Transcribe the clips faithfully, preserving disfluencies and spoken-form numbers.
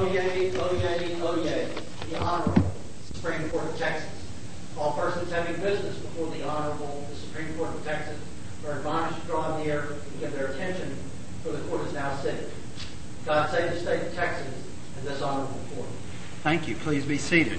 Oyez, oyez, oyez, the Honorable Supreme Court of Texas. All persons having business before the Honorable the Supreme Court of Texas are admonished to draw near and give their attention, for the court is now sitting. God save the state of Texas and this honorable court. Thank you. Please be seated.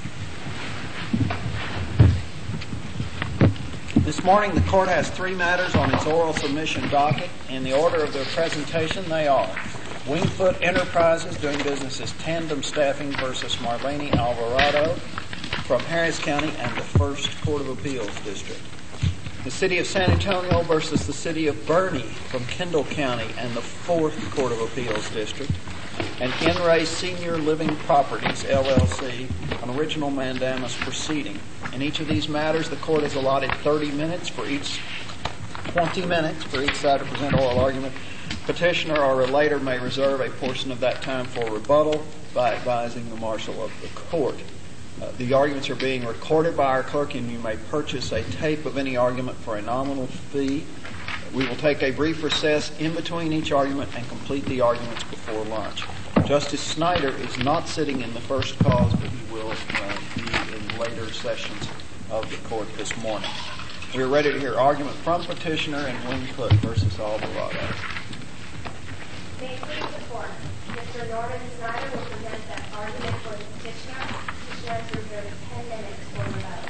This morning the court has three matters on its oral submission docket. In the order of their presentation, they are Wingfoot Enterprises doing business as Tandem Staffing versus Marlene Alvarado from Harris County and the First Court of Appeals District. The City of San Antonio versus the City of Bernie from Kendall County and the Fourth Court of Appeals District. And N R A Senior Living Properties, L L C, an original mandamus proceeding. In each of these matters, the court has allotted thirty minutes for each, twenty minutes for each side to present oral argument. Petitioner or relator may reserve a portion of that time for rebuttal by advising the marshal of the court. Uh, the arguments are being recorded by our clerk, and you may purchase a tape of any argument for a nominal fee. We will take a brief recess in between each argument and complete the arguments before lunch. Justice Snyder is not sitting in the first cause, but he will uh, be in later sessions of the court this morning. We are ready to hear argument from petitioner in Wingfoot versus Alvarado. May it please the court, Mister Norman Snyder will present that argument for the petitioner. Petitioner has reserved ten minutes for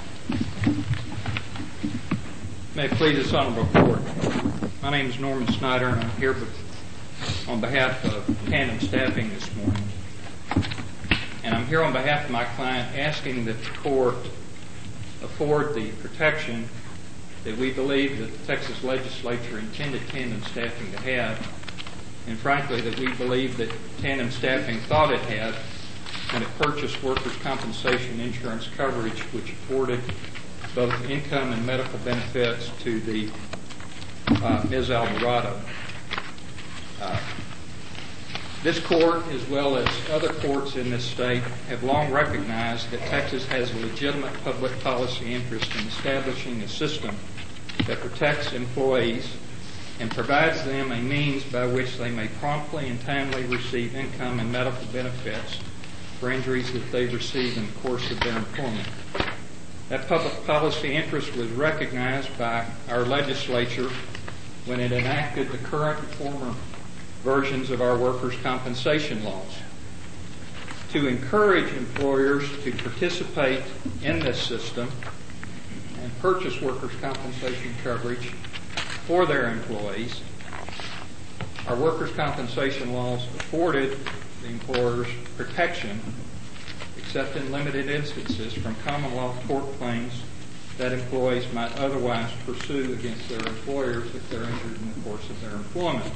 rebuttal. May it please this honorable court. My name is Norman Snyder, and I'm here on behalf of Tandem Staffing this morning. And I'm here on behalf of my client asking that the court afford the protection that we believe that the Texas legislature intended Tandem Staffing to have, and frankly that we believe that Tandem Staffing thought it had when it purchased workers' compensation insurance coverage which afforded both income and medical benefits to the uh, Miz Alvarado. Uh, this court, as well as other courts in this state, have long recognized that Texas has a legitimate public policy interest in establishing a system that protects employees and provides them a means by which they may promptly and timely receive income and medical benefits for injuries that they receive in the course of their employment. That public policy interest was recognized by our legislature when it enacted the current and former versions of our workers' compensation laws to encourage employers to participate in this system and purchase workers' compensation coverage for their employees. Our workers' compensation laws afforded the employers protection, except in limited instances, from common law tort claims that employees might otherwise pursue against their employers if they're injured in the course of their employment.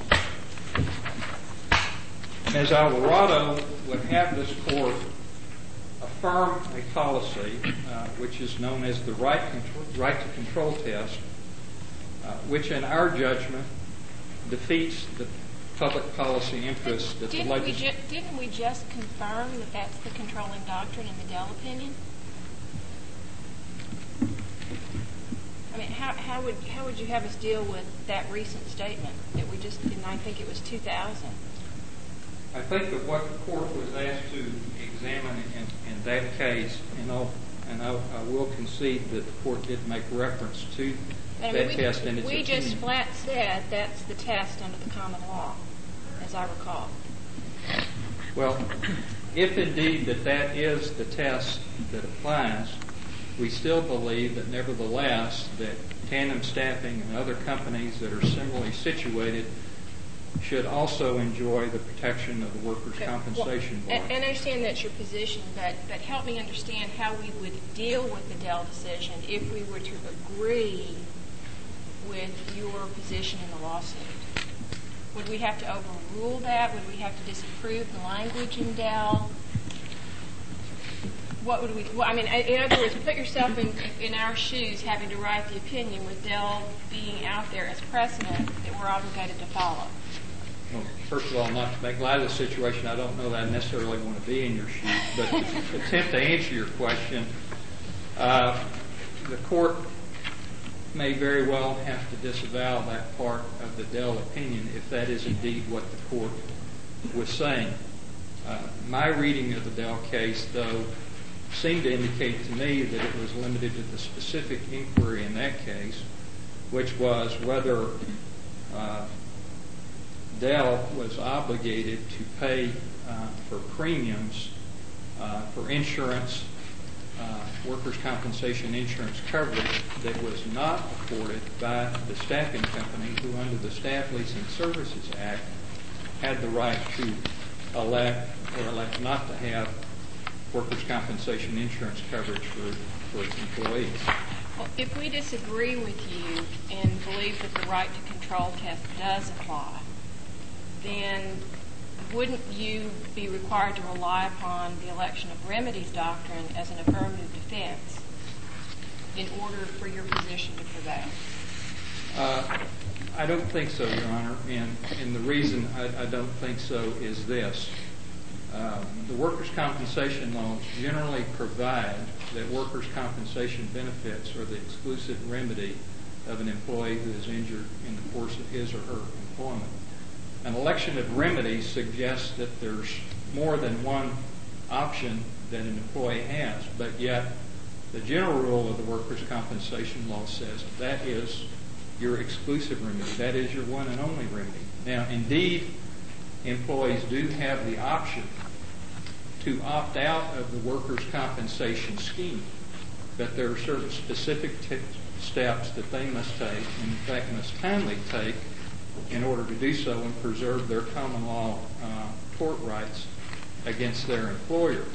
Miz Alvarado would have this court affirm a policy uh, which is known as the right, control, right to control test, uh, which in our judgment defeats the public policy interest that didn't the legislature... We ju- didn't we just confirm that that's the controlling doctrine in the Dell opinion? I mean, how, how would how would you have us deal with that recent statement that we just, and I think it was two thousand? I think that what the court was asked to examine in, in that case, and, I'll, and I, I will concede that the court did make reference to I mean, that we, test in its we opinion. just flat said that's the test under the common law, as I recall. Well, if indeed that that is the test that applies, we still believe that nevertheless that Tandem Staffing and other companies that are similarly situated should also enjoy the protection of the workers' Okay. compensation Well, law. and, and I understand that's your position, but, but help me understand how we would deal with the Dell decision if we were to agree with your position in the lawsuit. Would we have to overrule that? Would we have to disapprove the language in Dell? What would we, well, I mean, in other words, put yourself in, in our shoes having to write the opinion with Dell being out there as precedent that we're obligated to follow. Well, first of all, not to make light of the situation, I don't know that I necessarily want to be in your shoes, but to attempt to answer your question, uh, the court may very well have to disavow that part of the Dell opinion if that is indeed what the court was saying. Uh, my reading of the Dell case, though, seemed to indicate to me that it was limited to the specific inquiry in that case, which was whether uh, Dell was obligated to pay uh, for premiums uh, for insurance, uh, workers' compensation insurance coverage that was not afforded by the staffing company who, under the Staff Leasing Services Act, had the right to elect or elect not to have workers' compensation insurance coverage for, for its employees. Well, if we disagree with you and believe that the right to control test does apply, then wouldn't you be required to rely upon the election of remedies doctrine as an affirmative defense in order for your position to prevail? Uh, I don't think so, Your Honor, and, and the reason I, I don't think so is this. Um, the workers' compensation laws generally provide that workers' compensation benefits are the exclusive remedy of an employee who is injured in the course of his or her employment. An election of remedies suggests that there's more than one option that an employee has, but yet the general rule of the workers' compensation law says that is your exclusive remedy. That is your one and only remedy. Now, indeed, employees do have the option to opt out of the workers' compensation scheme, but there are certain specific t- steps that they must take, and in fact must timely take, in order to do so and preserve their common law uh, tort rights against their employer.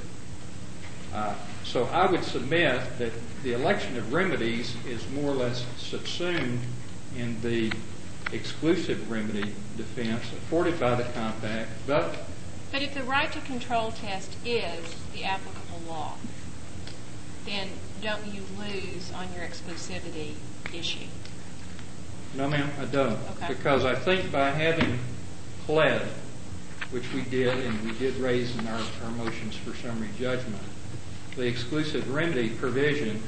Uh, so I would submit that the election of remedies is more or less subsumed in the exclusive remedy defense afforded by the compact, but But if the right to control test is the applicable law, then don't you lose on your exclusivity issue? No, ma'am, I don't. Okay. Because I think by having pled, which we did, and we did raise in our, our motions for summary judgment, the exclusive remedy provision,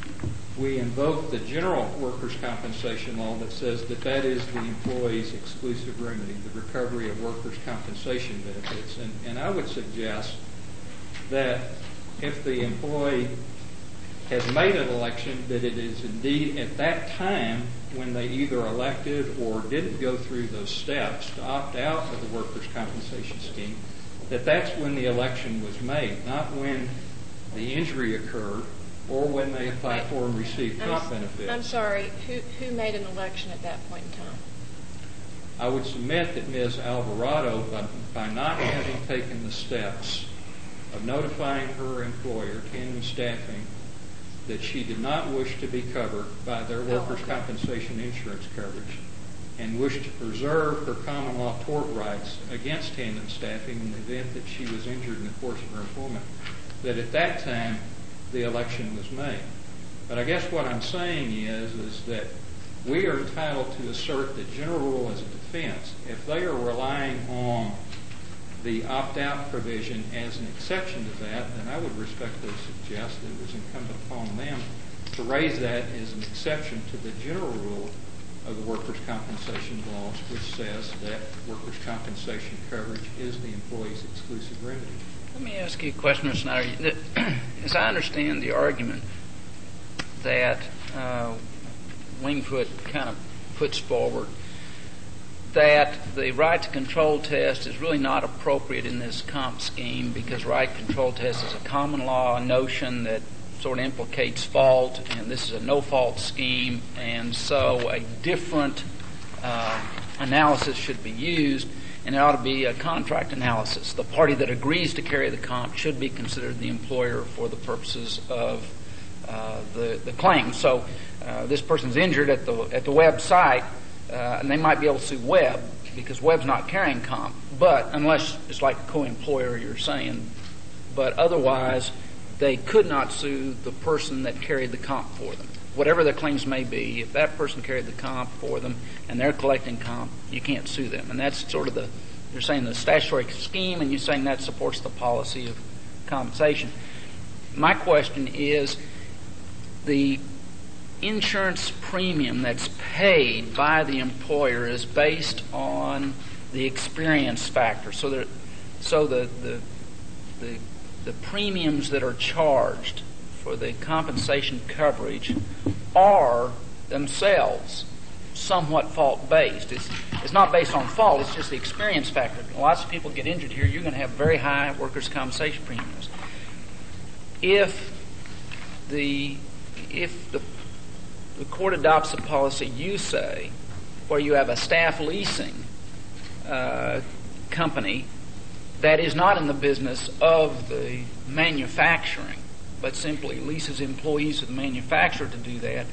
we invoke the general workers' compensation law that says that that is the employee's exclusive remedy, the recovery of workers' compensation benefits. And, and I would suggest that if the employee has made an election, that it is indeed at that time when they either elected or didn't go through those steps to opt out of the workers' compensation scheme, that that's when the election was made, not when the injury occurred or when they applied for and received comp benefits. I'm sorry, who, who made an election at that point in time? I would submit that Miz Alvarado, by, by not having taken the steps of notifying her employer, Tandem Staffing, that she did not wish to be covered by their workers' oh, okay. compensation insurance coverage and wished to preserve her common law tort rights against Tandem Staffing in the event that she was injured in the course of her employment, that at that time the election was made. But I guess what I'm saying is, is that we are entitled to assert the general rule as a defense. If they are relying on the opt-out provision as an exception to that, then I would respectfully suggest that it was incumbent upon them to raise that as an exception to the general rule of the workers' compensation laws, which says that workers' compensation coverage is the employee's exclusive remedy. Let me ask you a question, Mister Snyder. As I understand the argument that uh, Wingfoot kind of puts forward, that the right to control test is really not appropriate in this comp scheme because right control test is a common law notion that sort of implicates fault, and this is a no-fault scheme, and so a different uh, analysis should be used, and it ought to be a contract analysis. The party that agrees to carry the comp should be considered the employer for the purposes of uh, the, the claim. So uh, this person's injured at the at the website, uh, and they might be able to sue Web because Web's not carrying comp, but unless it's like a co-employer you're saying, but otherwise they could not sue the person that carried the comp for them. Whatever their claims may be, if that person carried the comp for them and they're collecting comp, you can't sue them. And that's sort of the, you're saying the statutory scheme, and you're saying that supports the policy of compensation. My question is, the insurance premium that's paid by the employer is based on the experience factor. So, there, so the, the the the premiums that are charged for the compensation coverage are themselves somewhat fault-based. It's, it's not based on fault, it's just the experience factor. Lots of people get injured here, you're going to have very high workers' compensation premiums. If the if the, the court adopts a policy, you say, where you have a staff leasing uh, company that is not in the business of the manufacturing, but simply leases employees of the manufacturer to do that,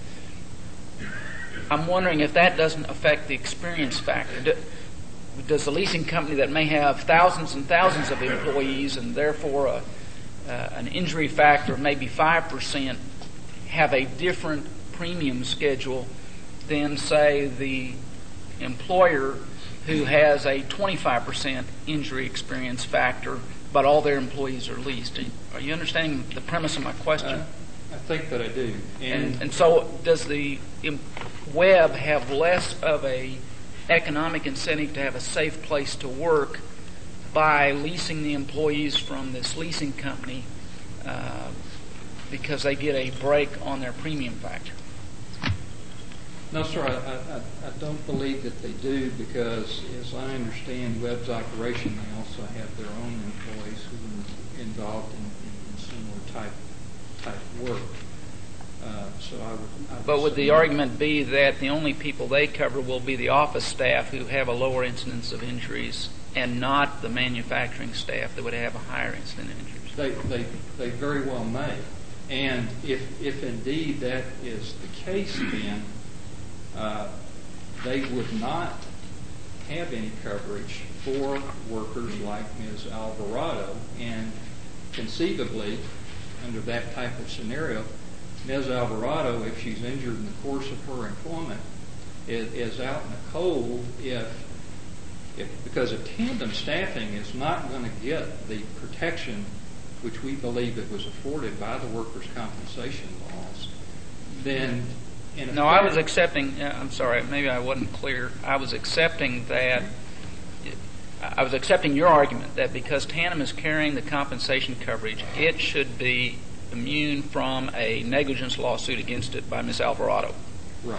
I'm wondering if that doesn't affect the experience factor. Does the leasing company that may have thousands and thousands of employees and therefore a, uh, an injury factor of maybe five percent have a different premium schedule than, say, the employer who has a twenty-five percent injury experience factor, but all their employees are leased? Are you understanding the premise of my question? Uh, I think that I do. And, and, and so does the Webb have less of a economic incentive to have a safe place to work by leasing the employees from this leasing company uh, because they get a break on their premium factor? No, sir, I, I, I don't believe that they do, because as I understand Webb's operation, they also have their own employees who are involved in, in similar type type work. Uh, so I would, I would but would the argument be that the only people they cover will be the office staff who have a lower incidence of injuries, and not the manufacturing staff that would have a higher incidence of injuries? They, they, they very well may. And if, if indeed that is the case, then uh, they would not have any coverage for workers like Miz Alvarado. And conceivably, under that type of scenario, Miz Alvarado, if she's injured in the course of her employment, is, is out in the cold if, if because of tandem staffing is not going to get the protection which we believe it was afforded by the workers' compensation laws. Then, in effect, no, I was accepting. I'm sorry, maybe I wasn't clear. I was accepting that. I was accepting your argument that because Tandem is carrying the compensation coverage, it should be immune from a negligence lawsuit against it by Miz Alvarado. Right.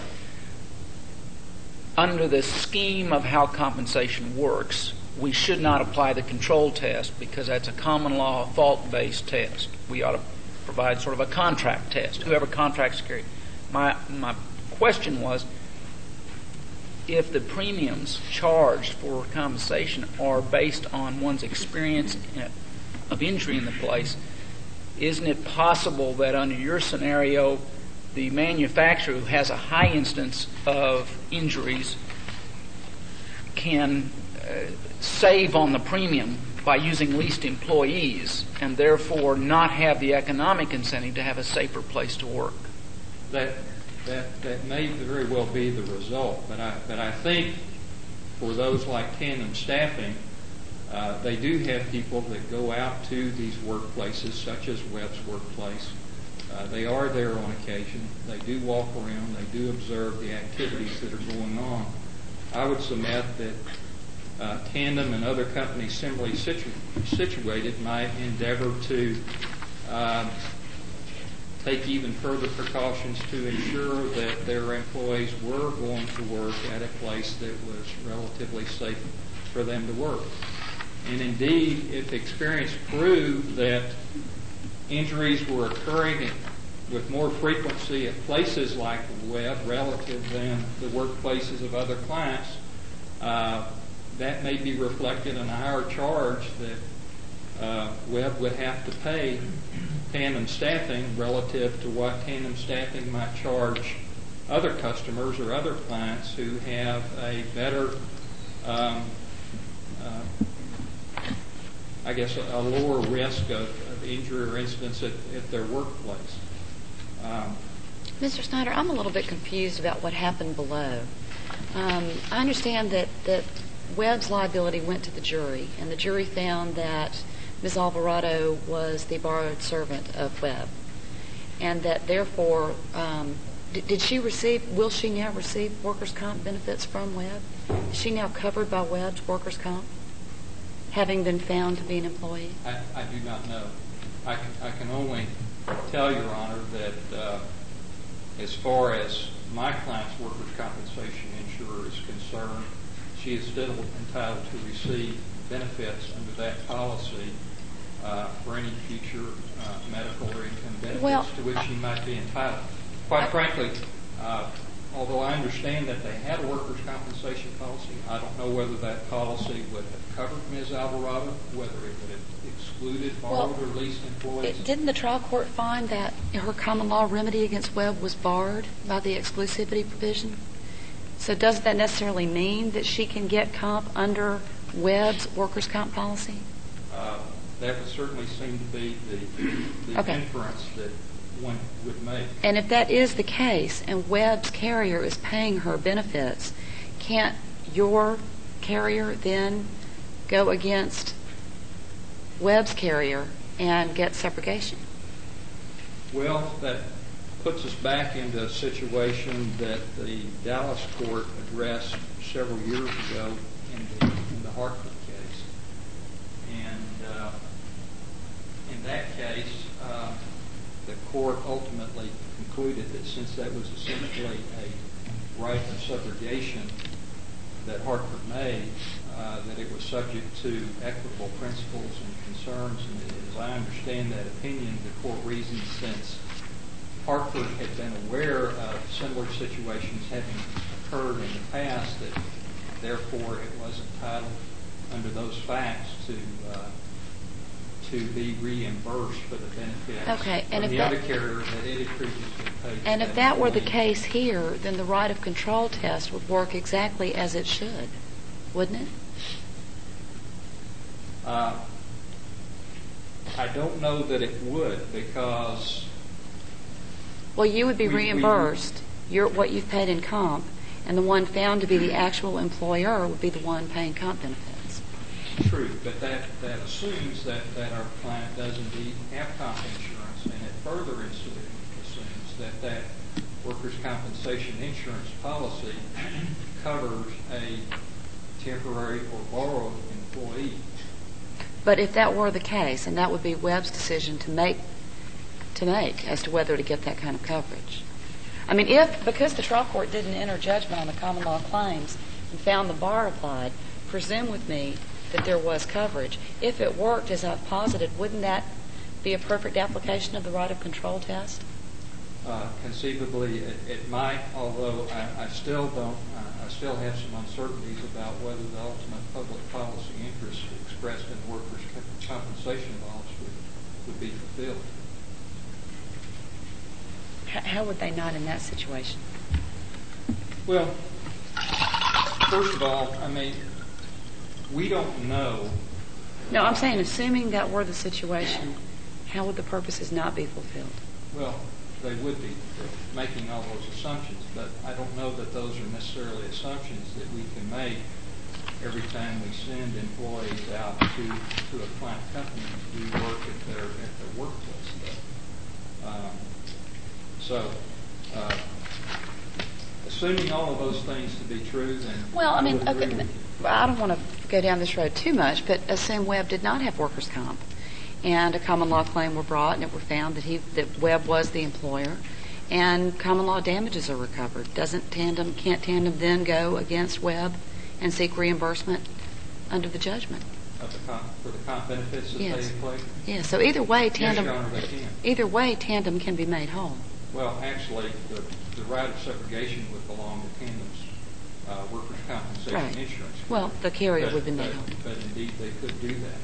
Under the scheme of how compensation works, we should not apply the control test because that's a common law fault-based test. We ought to provide sort of a contract test, whoever contracts carry. My, my question was, if the premiums charged for compensation are based on one's experience of injury in the place, isn't it possible that under your scenario, the manufacturer who has a high instance of injuries can uh, save on the premium by using leased employees and therefore not have the economic incentive to have a safer place to work? That that that may very well be the result, but I but I think for those like Tandem Staffing, uh, they do have people that go out to these workplaces, such as Webb's workplace. Uh, they are there on occasion. They do walk around. They do observe the activities that are going on. I would submit that uh, Tandem and other companies similarly situ- situated might endeavor to uh, take even further precautions to ensure that their employees were going to work at a place that was relatively safe for them to work. And indeed, if experience proved that injuries were occurring with more frequency at places like Webb relative than the workplaces of other clients, uh, that may be reflected in a higher charge that uh, Webb would have to pay Tandem Staffing relative to what Tandem Staffing might charge other customers or other clients who have a better, um, uh, I guess, a, a lower risk of, of injury or incidents at, at their workplace. Um, Mister Snyder, I'm a little bit confused about what happened below. Um, I understand that, that Webb's liability went to the jury, and the jury found that Miz Alvarado was the borrowed servant of Webb, and that therefore, um, did, did she receive, will she now receive workers' comp benefits from Webb? Is she now covered by Webb's workers' comp? having been found to be an employee? I, I do not know. I can, I can only tell Your Honor that uh, as far as my client's workers' compensation insurer is concerned, she is still entitled to receive benefits under that policy uh, for any future uh, medical or income benefits well, to which she might be entitled. Quite I, frankly, uh, although I understand that they had a workers' compensation policy, I don't know whether that policy would have covered Miz Alvarado, whether it would have excluded borrowed well, or leased employees. It, didn't the trial court find that her common law remedy against Webb was barred by the exclusivity provision? So does that necessarily mean that she can get comp under Webb's workers' comp policy? Uh, that would certainly seem to be the, the okay. inference that one would make. And if that is the case and Webb's carrier is paying her benefits, can't your carrier then go against Webb's carrier and get subrogation? Well, that puts us back into a situation that the Dallas court addressed several years ago in the, in the Hartford case. And uh, in that case, uh, the court ultimately concluded that since that was essentially a right of subrogation that Hartford made, uh, that it was subject to equitable principles and concerns. And as I understand that opinion, the court reasoned since Hartford had been aware of similar situations having occurred in the past, that therefore it was entitled under those facts to uh, to be reimbursed for the benefits okay, and from if the that, other carrier that it had previously paid. And if that were the case here, then the right of control test would work exactly as it should, wouldn't it? Uh, I don't know that it would, because well, you would be we, reimbursed we, your, what you've paid in comp, and the one found to be the actual employer would be the one paying comp benefits. True, but that, that assumes that, that our client does indeed have comp insurance, and it further assumes that that workers' compensation insurance policy covers a temporary or borrowed employee. But if that were the case, and that would be Webb's decision to make to make as to whether to get that kind of coverage. I mean, if, because the trial court didn't enter judgment on the common law claims and found the bar applied, presume with me that there was coverage. If it worked as I've posited, wouldn't that be a perfect application of the right of control test? Uh, conceivably, it, it might, although I, I still don't, uh, I still have some uncertainties about whether the ultimate public policy interest expressed in workers' compensation laws would, would be fulfilled. How would they not in that situation? Well, first of all, I mean, we don't know. No, I'm saying assuming that were the situation, how would the purposes not be fulfilled? Well, they would be making all those assumptions, but I don't know that those are necessarily assumptions that we can make every time we send employees out to, to a client company to do work at their, at their workplace. Um, so, uh, assuming all of those things to be true, then well, I mean, I would agree okay, with you. I don't want to go down this road too much, but assume Webb did not have workers' comp, and a common law claim were brought, and it were found that he that Webb was the employer, and common law damages are recovered. Doesn't Tandem can't Tandem then go against Webb and seek reimbursement under the judgment Of the comp, for the comp benefits that yes. they employ? Yes. So either way, Tandem. Yes, Your Honor, they can. Either way, Tandem can be made whole. Well, actually, the, the right of subrogation would belong to Tandem's uh, workers' compensation right. insurance. Well, the carrier but, would be made but, whole. But indeed, they could do that.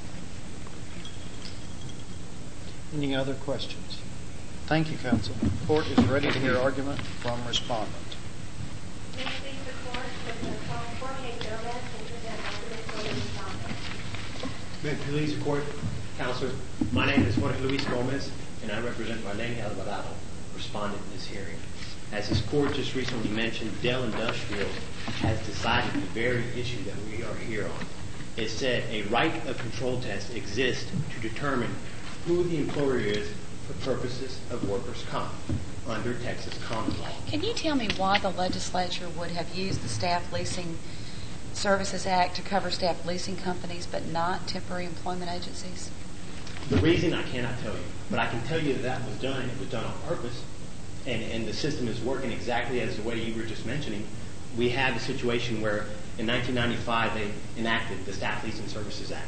Any other questions? Thank you, counsel. The court is ready to hear argument from respondent. May it please the court, Mister Jorge Gomez will present argument for the respondent. May it please the court, counselor. My name is Jorge Luis Gomez, and I represent Marlene Alvarado, respondent in this hearing. As this court just recently mentioned, Dell Industrial has decided the very issue that we are here on. It said a right of control test exists to determine who the employer is for purposes of workers' comp under Texas common law. Can you tell me why the legislature would have used the staff leasing Services Act to cover staff leasing companies but not temporary employment agencies? The reason I cannot tell you, but I can tell you that that was done, and it was done on purpose, and, and the system is working exactly as the way you were just mentioning. We had a situation where in nineteen ninety-five they enacted the Staff Leasing Services Act.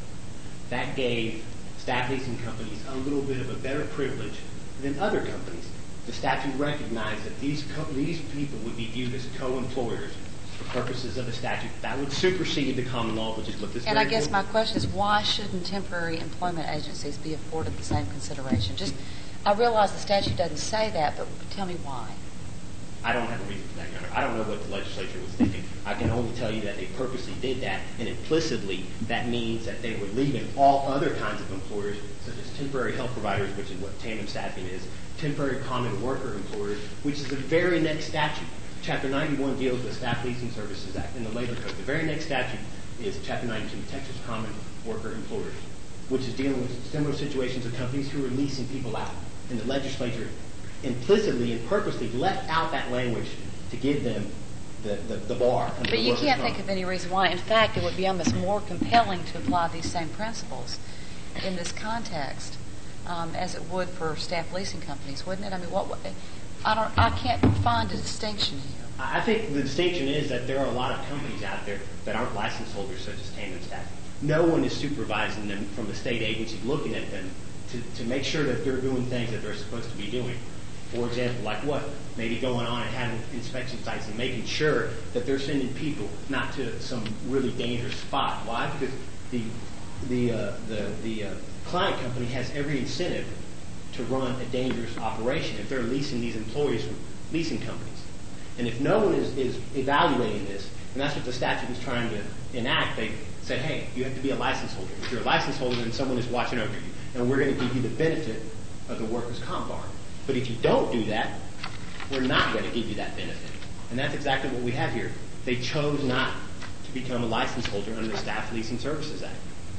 That gave staff leasing companies a little bit of a better privilege than other companies. The statute recognized that these co- these people would be viewed as co-employers for purposes of the statute. That would supersede the common law, which is what this. And I guess my question is, why shouldn't temporary employment agencies be afforded the same consideration? Just, I realize the statute doesn't say that, but tell me why. I don't have a reason for that, Your Honor. I don't know what the legislature was thinking. I can only tell you that they purposely did that, and implicitly that means that they were leaving all other kinds of employers, such as temporary health providers, which is what tandem staffing is, temporary common worker employers, which is the very next statute. Chapter ninety-one deals with Staff Leasing Services Act in the Labor Code. The very next statute is Chapter ninety-two, Texas Common Worker Employers, which is dealing with similar situations of companies who are leasing people out. And the legislature implicitly and purposely left out that language to give them the, the, the bar. But you can't think of any reason why. In fact, it would be almost more compelling to apply these same principles in this context um, as it would for staff leasing companies, wouldn't it? I mean, what? I don't. I can't find a distinction here. I think the distinction is that there are a lot of companies out there that aren't license holders, such as tandem staffing. No one is supervising them from the state agency, looking at them to, to make sure that they're doing things that they're supposed to be doing. For example, like what? Maybe going on and having inspection sites and making sure that they're sending people not to some really dangerous spot. Why? Because the the uh, the the uh, client company has every incentive to run a dangerous operation if they're leasing these employees from leasing companies. And if no one is, is evaluating this, and that's what the statute is trying to enact, they said, hey, you have to be a license holder. If you're a license holder, then someone is watching over you, and we're going to give you the benefit of the workers' comp bar. But if you don't do that, we're not going to give you that benefit. And that's exactly what we have here. They chose not to become a license holder under the Staff Leasing Services Act.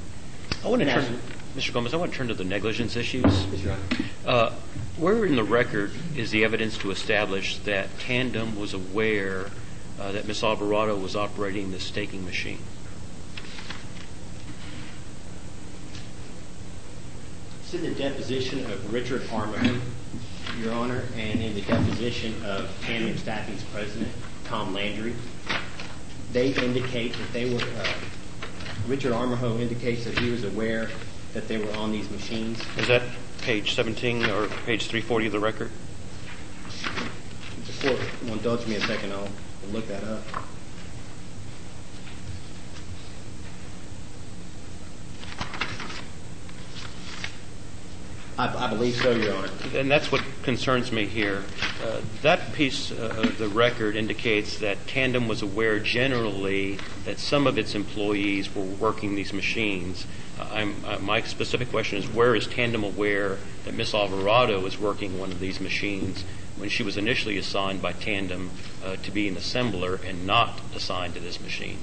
I want to turn, Mister Gomez, I want to turn to the negligence issues. Yes, Your Honor. Uh, where in the record is the evidence to establish that Tandem was aware uh, that Miz Alvarado was operating the staking machine? It's in the deposition of Richard Armijo, Your Honor, and in the deposition of Tandem Staffing's president, Tom Landry. They indicate that they were, uh, Richard Armijo indicates that he was aware that they were on these machines. Is that page seventeen or page three forty of the record? If the court will indulge me a second, I'll look that up. I, I believe so, Your Honor. And that's what concerns me here. Uh, that piece uh, of the record indicates that Tandem was aware generally that some of its employees were working these machines. Uh, I'm, uh, my specific question is, where is Tandem aware that Miz Alvarado was working one of these machines when she was initially assigned by Tandem uh, to be an assembler and not assigned to this machine?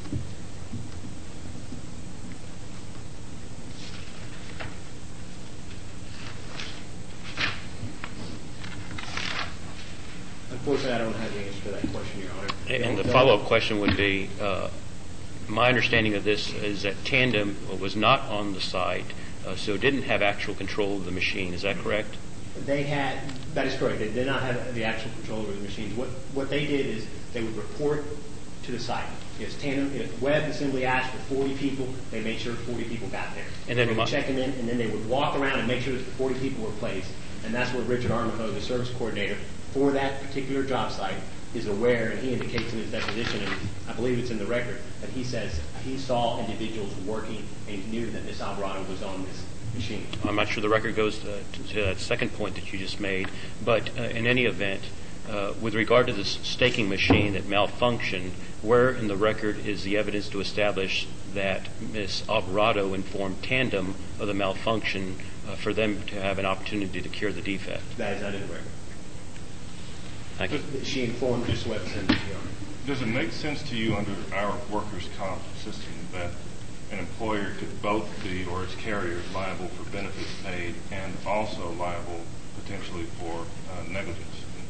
Unfortunately, I don't have the answer to that question, Your Honor. And the follow-up question would be, uh, my understanding of this is that Tandem was not on the site, uh, so didn't have actual control of the machine. Is that correct? They had, that is correct. They did not have the actual control over the machines. What what they did is they would report to the site. If Tandem, if Web Assembly asked for forty people, they made sure forty people got there. And then they would my, check them in, and then they would walk around and make sure that the forty people were placed. And that's where Richard Armijo, the service coordinator for that particular job site, is aware, and he indicates in his deposition, and I believe it's in the record, that he says he saw individuals working and knew that Miz Alvarado was on this machine. I'm not sure the record goes uh, to, to that second point that you just made, but uh, in any event, uh, with regard to this staking machine that malfunctioned, where in the record is the evidence to establish that Miz Alvarado informed Tandem of the malfunction uh, for them to have an opportunity to cure the defect? That is not in the record. Thank you. She informed just Web Assembly. Does it make sense to you under our workers' comp system that an employer could both be, or its carrier, liable for benefits paid and also liable potentially for uh, negligence in, in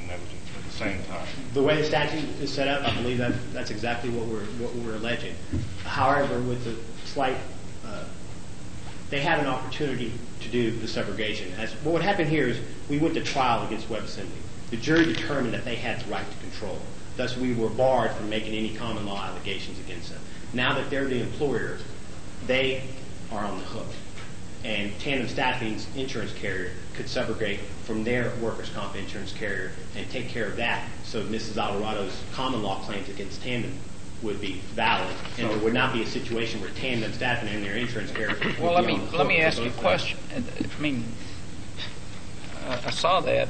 and negligence at the same time. The way the statute is set up, I believe that that's exactly what we're what we're alleging. However, with the slight, uh, they had an opportunity to do the subrogation. As what happened here is we went to trial against WebAssembly. The jury determined that they had the right to control. Thus, we were barred from making any common law allegations against them. Now that they're the employer, they are on the hook. And Tandem Staffing's insurance carrier could subrogate from their workers' comp insurance carrier and take care of that, so Missus Alvarado's common law claims against Tandem would be valid, and there would not be a situation where Tandem Staffing and their insurance carrier would Well, let be me on the let me hook ask for you a both question. I mean, uh, I saw that.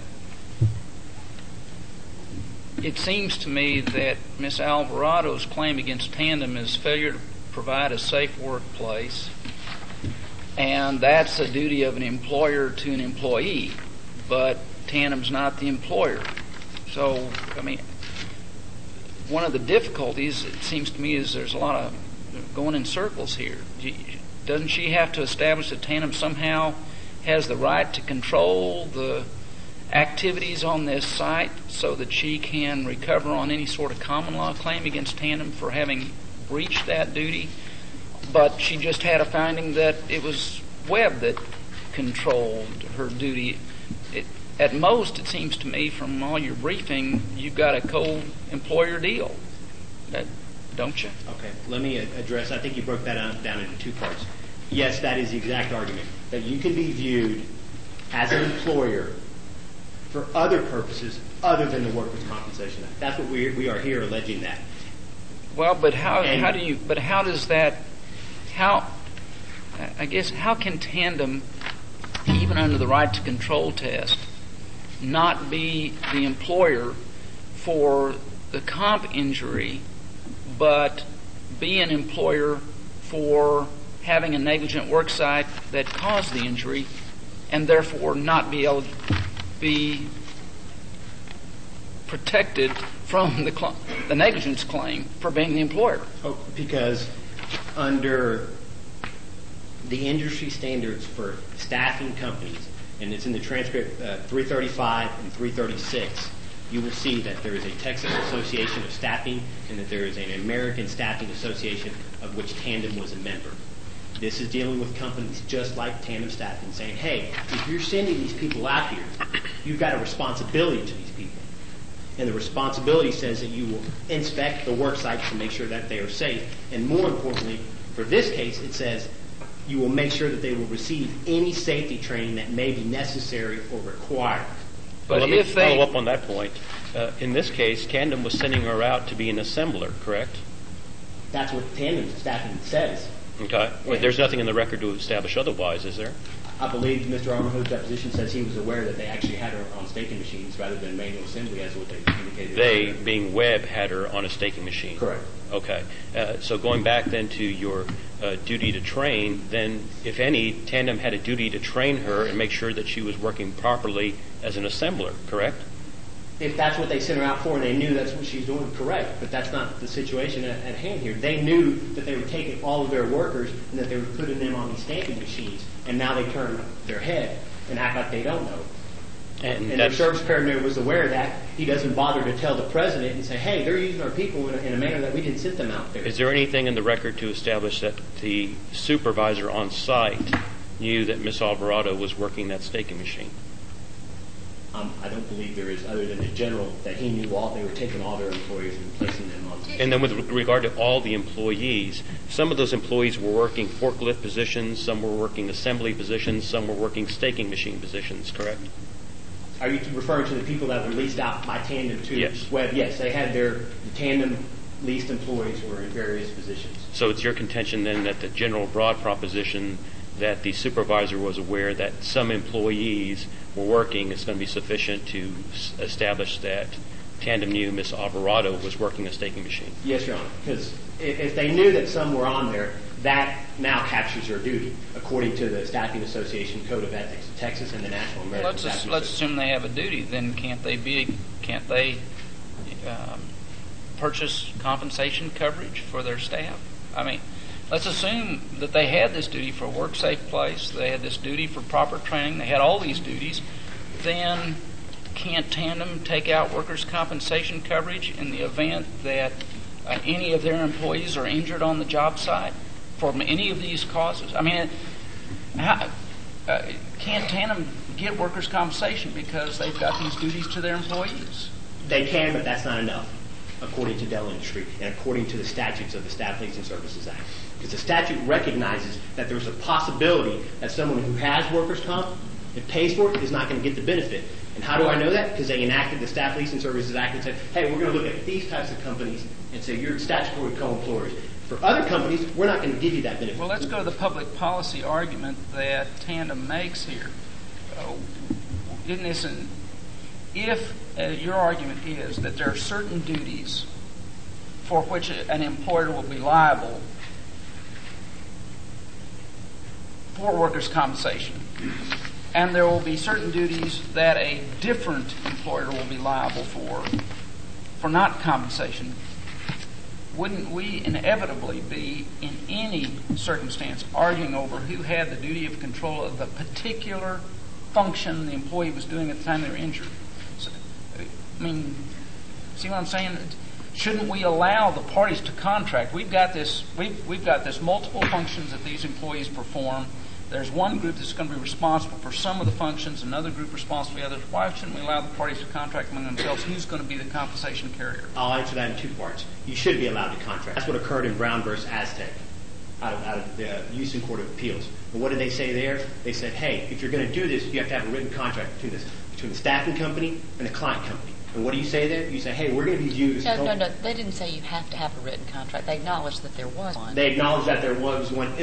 It seems to me that Miss Alvarado's claim against Tandem is failure to provide a safe workplace, and that's a duty of an employer to an employee, but Tandem's not the employer. So, I mean, one of the difficulties, it seems to me, is there's a lot of going in circles here. Doesn't she have to establish that Tandem somehow has the right to control the activities on this site so that she can recover on any sort of common law claim against Tandem for having breached that duty? But she just had a finding that it was Webb that controlled her duty. It, at most, it seems to me, from all your briefing, you've got a co-employer deal, that, don't you? Okay, let me address, I think you broke that down into two parts. Yes, that is the exact argument, that you can be viewed as an employer for other purposes other than the Workers' Compensation Act. That's what we we are here alleging that. Well, but how And how do you? But how does that? How? I guess how can Tandem, even under the right to control test, not be the employer for the comp injury, but be an employer for having a negligent work site that caused the injury, and therefore not be able to be protected from the, cl- the negligence claim for being the employer? Oh, because under the industry standards for staffing companies, and it's in the transcript uh, three thirty-five and three thirty-six, you will see that there is a Texas Association of Staffing and that there is an American Staffing Association of which Tandem was a member. This is dealing with companies just like Tandem Staffing saying, hey, if you're sending these people out here, you've got a responsibility to these people. And the responsibility says that you will inspect the work sites to make sure that they are safe. And more importantly, for this case, it says you will make sure that they will receive any safety training that may be necessary or required. But well, let me follow up on that point. Uh, in this case, Tandem was sending her out to be an assembler, correct? That's what Tandem Staffing says. Okay. Well, there's nothing in the record to establish otherwise, is there? I believe Mister Armahoo's deposition says he was aware that they actually had her on staking machines rather than manual assembly, as what they indicated. They, being Webb, had her on a staking machine. Correct. Okay. Uh, so going back then to your uh, duty to train, then, if any, Tandem had a duty to train her and make sure that she was working properly as an assembler, correct? If that's what they sent her out for and they knew that's what she's doing, correct. But that's not the situation at, at hand here. They knew that they were taking all of their workers and that they were putting them on these stamping machines, and now they turn their head and act like they don't know. And, and their service partner was aware of that. He doesn't bother to tell the president and say, hey, they're using our people in a, in a manner that we didn't send them out there. Is there anything in the record to establish that the supervisor on site knew that Miss Alvarado was working that staking machine? Um, I don't believe there is, other than the general, that he knew all, they were taking all their employees and placing them on. And then with regard to all the employees, some of those employees were working forklift positions, some were working assembly positions, some were working staking machine positions, correct? Are you referring to the people that were leased out by Tandem to yes. Webb? Yes, they had their the Tandem leased employees were in various positions. So it's your contention then that the general broad proposition that the supervisor was aware that some employees were working is going to be sufficient to s- establish that Tandem knew Miss Alvarado was working a staking machine? Yes, Your Honor, because if, if they knew that some were on there, that now captures their duty, according to the Staffing Association Code of Ethics of Texas and the National American well, let's Staffing just, let's Association. assume they have a duty. Then can't they be? Can't they um, purchase compensation coverage for their staff? I mean, let's assume that they had this duty for a work-safe place. They had this duty for proper training. They had all these duties. Then can't Tandem take out workers' compensation coverage in the event that uh, any of their employees are injured on the job site from any of these causes? I mean, how, uh, can't Tandem get workers' compensation because they've got these duties to their employees? They can, but that's not enough, according to Dell Industry and according to the statutes of the Staff Leasing Services Act. Because the statute recognizes that there's a possibility that someone who has workers' comp and pays for it is not going to get the benefit. And how do I know that? Because they enacted the Staff Leasing Services Act and said, hey, we're going to look at these types of companies and say you're statutory co-employers. For other companies, we're not going to give you that benefit. Well, let's go to the public policy argument that Tandem makes here. Uh, isn't this an, if uh, your argument is that there are certain duties for which an employer will be liable for workers' compensation, and there will be certain duties that a different employer will be liable for, for not compensation, wouldn't we inevitably be, in any circumstance, arguing over who had the duty of control of the particular function the employee was doing at the time they were injured? So, I mean, see what I'm saying? Shouldn't we allow the parties to contract? We've got this. We've we've got this multiple functions that these employees perform. There's one group that's going to be responsible for some of the functions, another group responsible for the others. Why shouldn't we allow the parties to contract among themselves? Who's going to be the compensation carrier? I'll answer that in two parts. You should be allowed to contract. That's what occurred in Brown versus Aztec out of, out of the Houston Court of Appeals. And what did they say there? They said, hey, if you're going to do this, you have to have a written contract between, this, between the staffing company and the client company. And what do you say there? You say, hey, we're going to be used. No, no, no. They didn't say you have to have a written contract. They acknowledged that there was one. They acknowledged that there was one.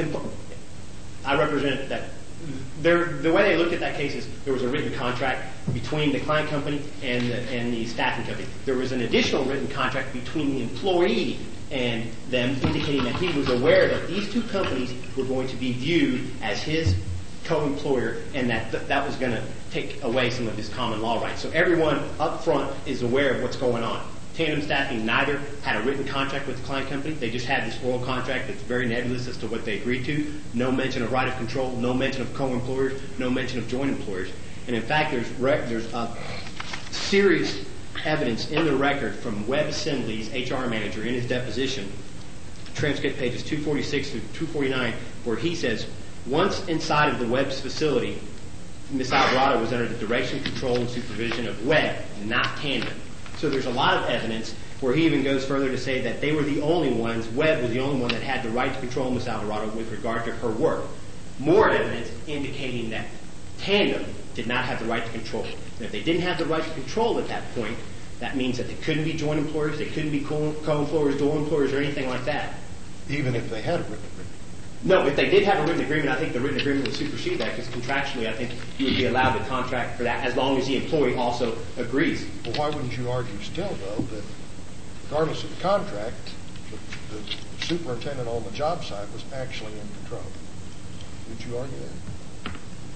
I represent that. There, the way they looked at that case is there was a written contract between the client company and the, and the staffing company. There was an additional written contract between the employee and them, indicating that he was aware that these two companies were going to be viewed as his co-employer, and that th- that was going to take away some of his common law rights. So everyone up front is aware of what's going on. Tandem Staffing neither had a written contract with the client company. They just had this oral contract that's very nebulous as to what they agreed to. No mention of right of control, no mention of co-employers, no mention of joint employers. And in fact, there's re- there's uh, serious evidence in the record from Webb Assembly's H R manager in his deposition, transcript pages two forty-six through two forty-nine, where he says, once inside of the Webb's facility, Miz Alvarado was under the direction, control, and supervision of Webb, not Tandem. So there's a lot of evidence where he even goes further to say that they were the only ones, Webb was the only one that had the right to control Miz Alvarado with regard to her work. More evidence indicating that Tandem did not have the right to control. And if they didn't have the right to control at that point, that means that they couldn't be joint employers, they couldn't be co- co-employers, dual employers, or anything like that. Even if they had a written agreement? No, if they did have a written agreement, I think the written agreement would supersede that, because contractually I think you would be allowed to contract for that as long as the employee also agrees. Well, why wouldn't you argue still, though, that regardless of the contract, the, the superintendent on the job site was actually in control? Would you argue that?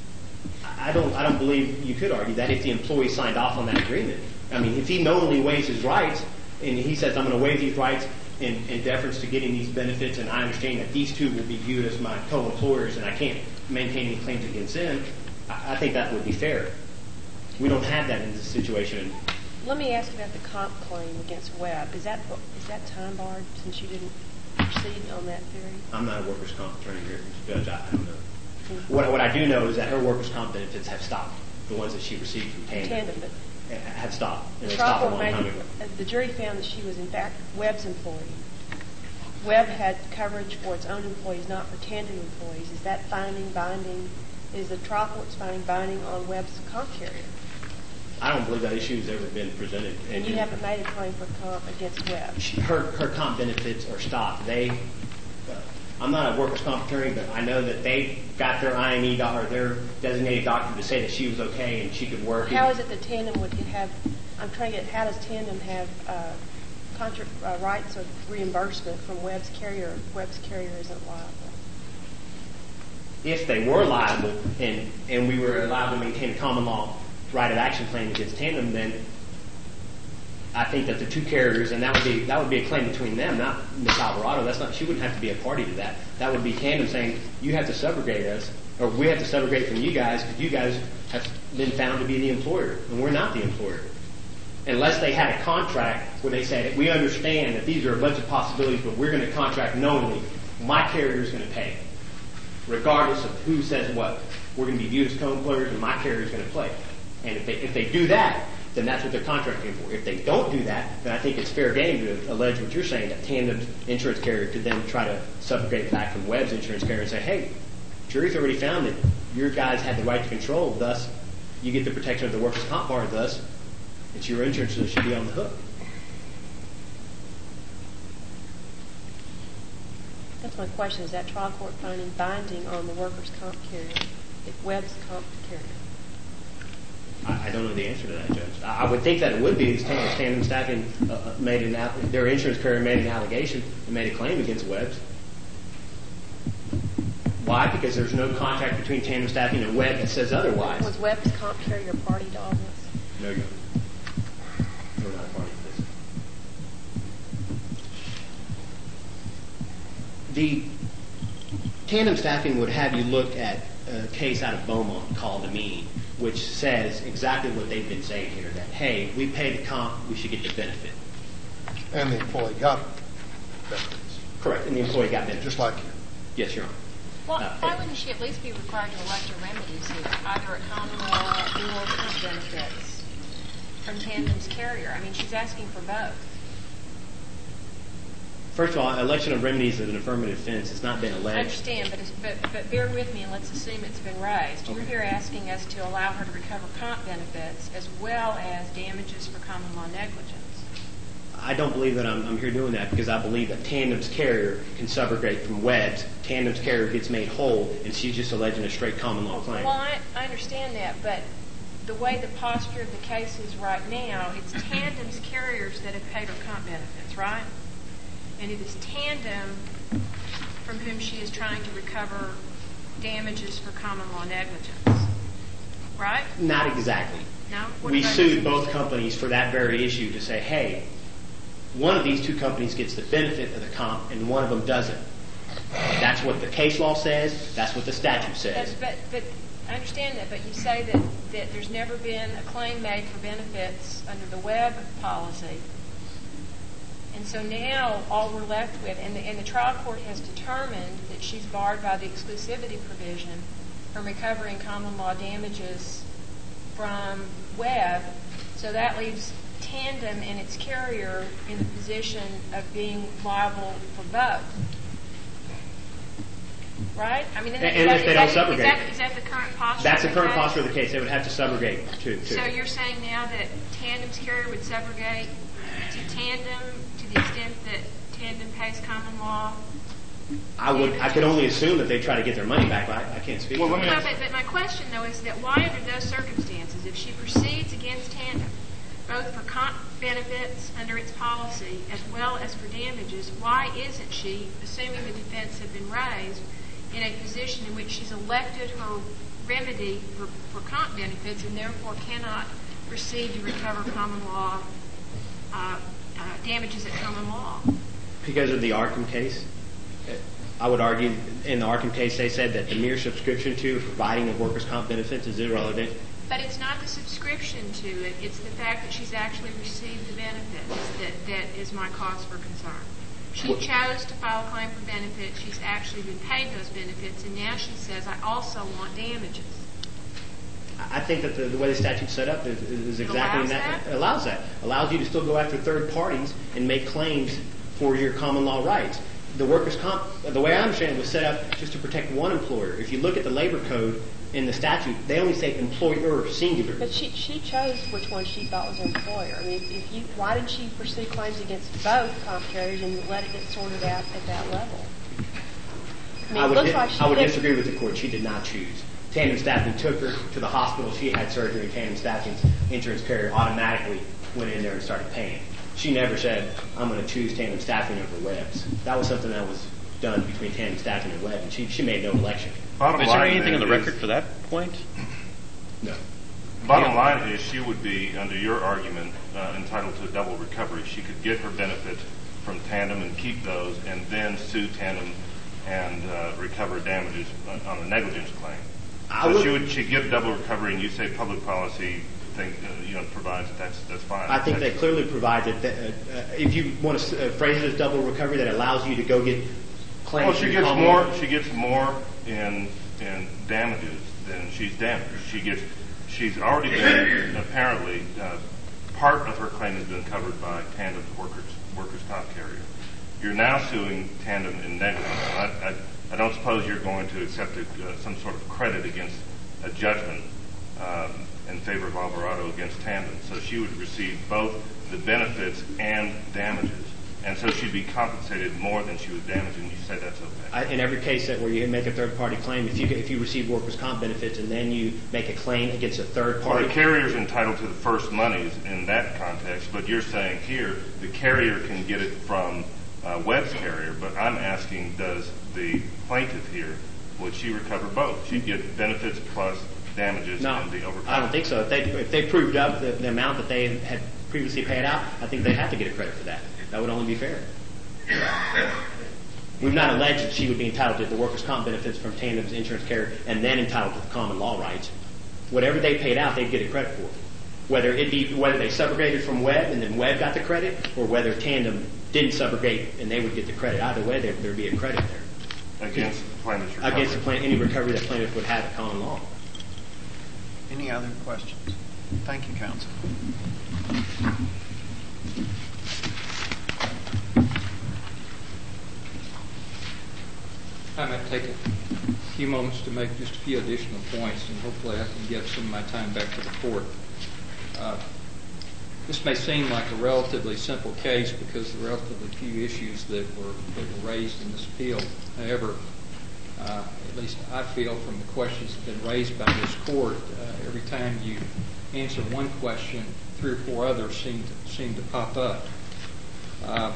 I don't I don't believe you could argue that if the employee signed off on that agreement. I mean, if he knowingly waives his rights and he says, I'm going to waive these rights in, in deference to getting these benefits, and I understand that these two will be viewed as my co-employers and I can't maintain any claims against them, I, I think that would be fair. We don't have that in this situation. Let me ask you about the comp claim against Webb. Is that is that time barred since you didn't proceed on that theory? I'm not a workers' comp attorney here, Judge. I don't know. What, what I do know is that her workers' comp benefits have stopped. The ones that she received from Tandem, Tandem but have stopped. And the, they stopped a long made, time ago. The jury found that she was, in fact, Webb's employee. Webb had coverage for its own employees, not for Tandem employees. Is that finding binding? Is the trial court's finding binding on Webb's comp carrier? I don't believe that issue has ever been presented. And you haven't made a claim for comp against Webb? She, her, her comp benefits are stopped. They, uh, I'm not a workers' comp attorney, but I know that they got their I M E doc, or their designated doctor to say that she was okay and she could work. How is it that Tandem would have, I'm trying to get, how does Tandem have uh, contra, uh, rights of reimbursement from Webb's carrier if Webb's carrier isn't liable? If they were liable and, and we were allowed to maintain a common law right of action claim against Tandem, then I think that the two carriers, and that would be that would be a claim between them, not Miz Alvarado. That's not. She wouldn't have to be a party to that. That would be Tandem saying, you have to subrogate us or we have to subrogate from you guys because you guys have been found to be the employer, and we're not the employer. Unless they had a contract where they said, we understand that these are a bunch of possibilities, but we're going to contract knowingly, my carrier is going to pay. Regardless of who says what. We're going to be viewed as co-employers, and my carrier is going to pay. And if they, if they do that, then that's what they're contracting for. If they don't do that, then I think it's fair game to allege what you're saying, that Tandem's insurance carrier could then try to subrogate back from Webb's insurance carrier and say, hey, jury's already found that your guys had the right to control, thus you get the protection of the workers' comp bar, thus it's your insurance that should be on the hook. That's my question. Is that trial court finding binding on the workers' comp carrier, if Webb's comp carrier? I, I don't know the answer to that, Judge. I, I would think that it would be. If Tandem Staffing uh, made an their insurance carrier made an allegation and made a claim against Webb's. Why? Because there's no contract between Tandem Staffing and Webb that says otherwise. Was Webb's comp carrier party to all this? No, you're we're not a party to this. The Tandem Staffing would have you look at a case out of Beaumont called the Mean, which says exactly what they've been saying here, that, hey, we pay the comp, we should get the benefit. And the employee got benefits. Correct, and the employee got benefits. Just like you. Yes, Your Honor. Well, Uh, why wouldn't she at least be required to elect her remedies here, either at common law or comp benefits from Tandem's carrier? I mean, she's asking for both. First of all, election of remedies is an affirmative defense. It's not been alleged. I understand, but, it's, but, but bear with me and let's assume it's been raised. You're here asking us to allow her to recover comp benefits as well as damages for common law negligence. I don't believe that I'm, I'm here doing that because I believe that Tandem's carrier can subrogate from Webb's. Tandem's carrier gets made whole, and she's just alleging a straight common law claim. Well, I, I understand that, but the way the posture of the case is right now, it's Tandem's carriers that have paid her comp benefits, right? And it is Tandem from whom she is trying to recover damages for common law negligence, right? Not exactly. No? What We about sued this? both companies for that very issue to say, hey, one of these two companies gets the benefit of the comp and one of them doesn't. That's what the case law says. That's what the statute says. Yes, but, but I understand that, but you say that, that there's never been a claim made for benefits under the Webb policy. And so now all we're left with, and the, and the trial court has determined that she's barred by the exclusivity provision from recovering common law damages from Webb. So that leaves Tandem and its carrier in the position of being liable for both. Right? I mean, And, is and that, if they is don't that, subrogate. is that, is that the current posture? That's the of current case? posture of the case. They would have to subrogate to, to So you're saying now that Tandem's carrier would subrogate to Tandem to the extent that Tandem pays common law? I would. I could only assume that they try to get their money back. But I, I can't speak. Well, to let me that. No, but, but my question, though, is that why under those circumstances, if she proceeds against Tandem, both for comp benefits under its policy as well as for damages, why isn't she, assuming the defense had been raised, in a position in which she's elected her remedy for, for comp benefits and therefore cannot proceed to recover common law uh, uh, damages at common law? Because of the Arkham case, I would argue in the Arkham case they said that the mere subscription to providing of workers' comp benefits is irrelevant. But it's not the subscription to it. It's the fact that she's actually received the benefits that, that is my cause for concern. She What? chose to file a claim for benefits. She's actually been paid those benefits, and now she says, I also want damages. I think that the, the way the statute's set up is, is It exactly allows that. that? It allows that. Allows you to still go after third parties and make claims for your common law rights. The workers' comp, the way I understand it, was set up just to protect one employer. If you look at the labor code in the statute, they only say employer singular. But she she chose which one she thought was her employer. I mean, if you, why didn't she pursue claims against both comp carriers and let it get sorted out at that level? I mean, I it would, looks di- like she I would did- disagree with the court. She did not choose. Tandem Staffing took her to the hospital. She had surgery. Tandem Staffing's insurance carrier automatically went in there and started paying. She never said, I'm going to choose Tandem Staffing over Webb's. That was something that was done between Tandem Staffing and Webb, and she, she made no election. Bottom Is there line anything then on the is- record for that point? No. Bottom line is she would be, under your argument, uh, entitled to a double recovery. She could get her benefits from Tandem and keep those and then sue Tandem and uh, recover damages on a negligence claim. I So would- she would she'd give double recovery, and you say public policy think uh, you know provides that that's that's fine. I think that clearly provides it. That, uh, uh, if you want to uh, phrase it as double recovery, that allows you to go get claims. Well, she from gets common more. law. She gets more in in damages than she's damaged. She gets. She's already been apparently uh, part of her claim has been covered by Tandem's workers workers comp carrier. You're now suing Tandem in negligence. I, I, I don't suppose you're going to accept a, uh, some sort of credit against a judgment um, in favor of Alvarado against Tandem. So she would receive both the benefits and damages. And so she'd be compensated more than she was damaged, and you say that's okay. I, in every case that where you make a third-party claim, if you if you receive workers' comp benefits and then you make a claim against a third Well, party, the carrier's entitled to the first monies in that context, but you're saying here the carrier can get it from uh, Webb's carrier, but I'm asking, does the plaintiff here, would she recover both? She'd get benefits plus damages no, and the overtime. I don't think so. If they if they proved up the, the amount that they had previously paid out, I think they have to get a credit for that. That would only be fair. We've not alleged that she would be entitled to the workers' comp benefits from Tandem's insurance carrier and then entitled to the common law rights. Whatever they paid out, they'd get a credit for. Whether it be whether they subrogated from Webb and then Webb got the credit, or whether Tandem didn't subrogate and they would get the credit. Either way, there would be a credit there. Against the plaintiff's recovery. Against the plain, any recovery that plaintiff would have at common law. Any other questions? Thank you, counsel. I might take a few moments to make just a few additional points, and hopefully I can give some of my time back to the court. Uh, this may seem like a relatively simple case because of the relatively few issues that were, that were raised in this appeal. However, uh, at least I feel from the questions that have been raised by this court, uh, every time you answer one question, three or four others seem to, seem to pop up. Uh,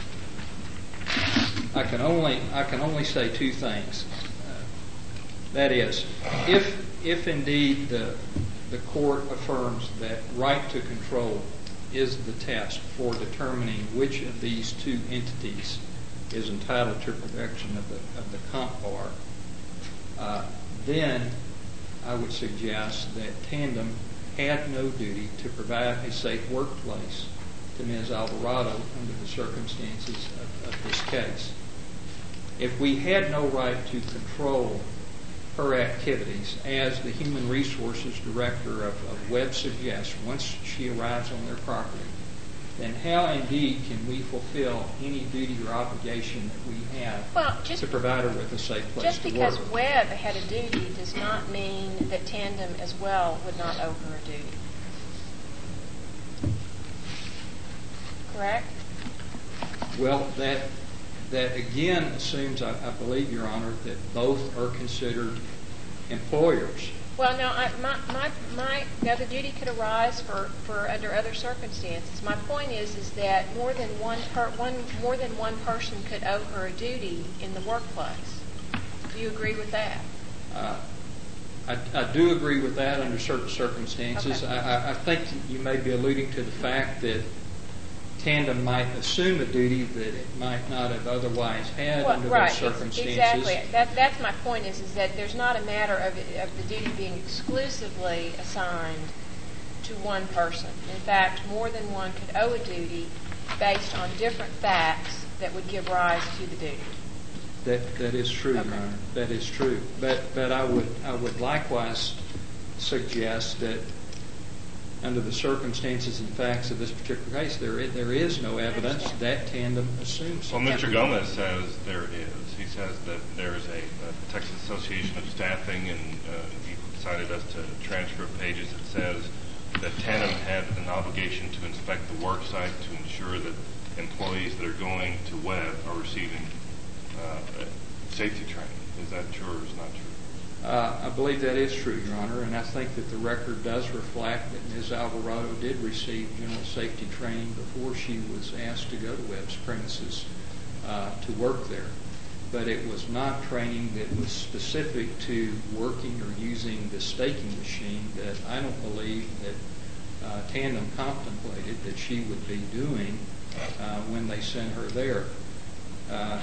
I can only I can only say two things. Uh, that is, if if indeed the the court affirms that right to control is the test for determining which of these two entities is entitled to protection of the of the comp bar, uh, then I would suggest that Tandem had no duty to provide a safe workplace to Miz Alvarado under the circumstances of, of this case. If we had no right to control her activities, as the Human Resources Director of, of Webb suggests, once she arrives on their property, then how indeed can we fulfill any duty or obligation that we have Well, just- to provide her with a safe place Just to because work? Webb had a duty does not mean that Tandem as well would not owe her a duty. Correct? Well, that that again assumes, I, I believe, Your Honor, that both are considered employers. Well, no, I, my, my, my, now the duty could arise for, for under other circumstances. My point is, is that more than one per, one more than one person could owe her a duty in the workplace. Do you agree with that? Uh, I, I do agree with that under certain circumstances. Okay. I, I, I think you may be alluding to the fact that Tandem might assume a duty that it might not have otherwise had Well, under right, those circumstances. exactly. That, that's my point is, is that there's not a matter of, of the duty being exclusively assigned to one person. In fact, more than one could owe a duty based on different facts that would give rise to the duty. That that is true, Okay. Your Honor. That is true. But but I would I would likewise suggest that under the circumstances and facts of this particular case, there is, there is no evidence that Tandem assumes. Well, something. Mister Gomez says there it is. He says that there is a, a Texas Association of Staffing, and uh, he cited us to transfer pages that says that Tandem had an obligation to inspect the work site to ensure that employees that are going to Webb are receiving uh, safety training. Is that true or is not true? Uh, I believe that is true, Your Honor, and I think that the record does reflect that Miz Alvarado did receive general safety training before she was asked to go to Webb's premises uh, to work there. But it was not training that was specific to working or using the staking machine that I don't believe that uh, Tandem contemplated that she would be doing uh, when they sent her there. Uh,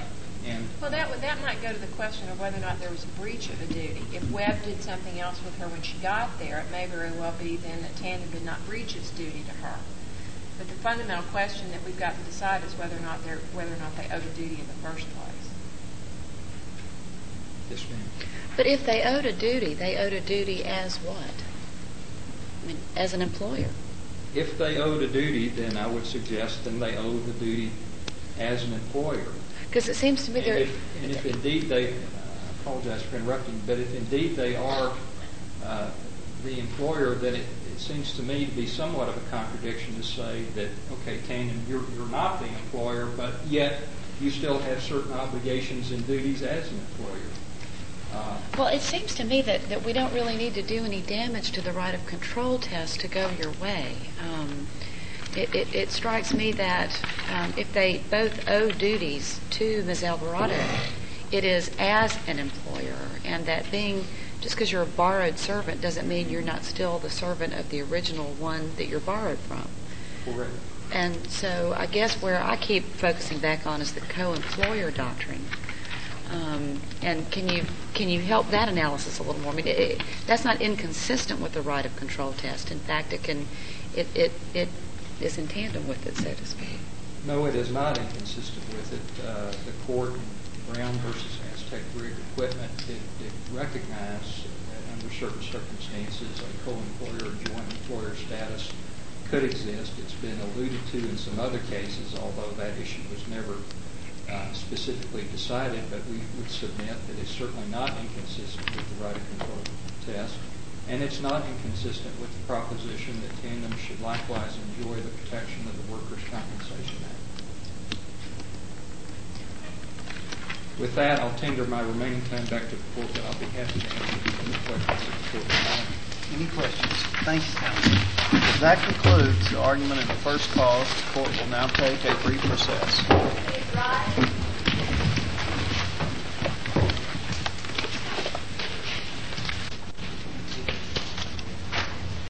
And Well, that would, that might go to the question of whether or not there was a breach of a duty. If Webb did something else with her when she got there, it may very well be then that Tandem did not breach its duty to her. But the fundamental question that we've got to decide is whether or not they're whether or not they owed a duty in the first place. Yes, ma'am. But if they owed a duty, they owed a duty as what? I mean, as an employer. If they owed a duty, then I would suggest then they owe the duty as an employer. Because it seems to me And there. if, and if indeed they, I apologize for interrupting, but if indeed they are uh, the employer, then it, it seems to me to be somewhat of a contradiction to say that, okay, Tandem, you're, you're not the employer, but yet you still have certain obligations and duties as an employer. Uh, Well, it seems to me that, that we don't really need to do any damage to the right of control test to go your way. Um, it, it, it strikes me that um, if they both owe duties to Miz Alvarado, it is as an employer, and that being, just because you're a borrowed servant doesn't mean you're not still the servant of the original one that you're borrowed from. correct. And so I guess where I keep focusing back on is the co-employer doctrine. Um, and can you can you help that analysis a little more? I mean, it, it, that's not inconsistent with the right of control test. In fact, it can it, it it is in tandem with it, so to speak. No, it is not inconsistent with it. Uh, the court in Brown versus Aztec Rig Equipment did, did recognize that under certain circumstances a co-employer or joint employer status could exist. It's been alluded to in some other cases, although that issue was never uh, specifically decided, but we would submit that it's certainly not inconsistent with the right of control test, and it's not inconsistent with the proposition that Tandem should likewise enjoy the protection of the Workers' Compensation Act. With that, I'll tender my remaining time back to the court, but I'll be happy to answer any questions that the court may have. Any questions? Thank you, counsel. That concludes the argument in the first cause. The court will now take a brief recess. Please rise.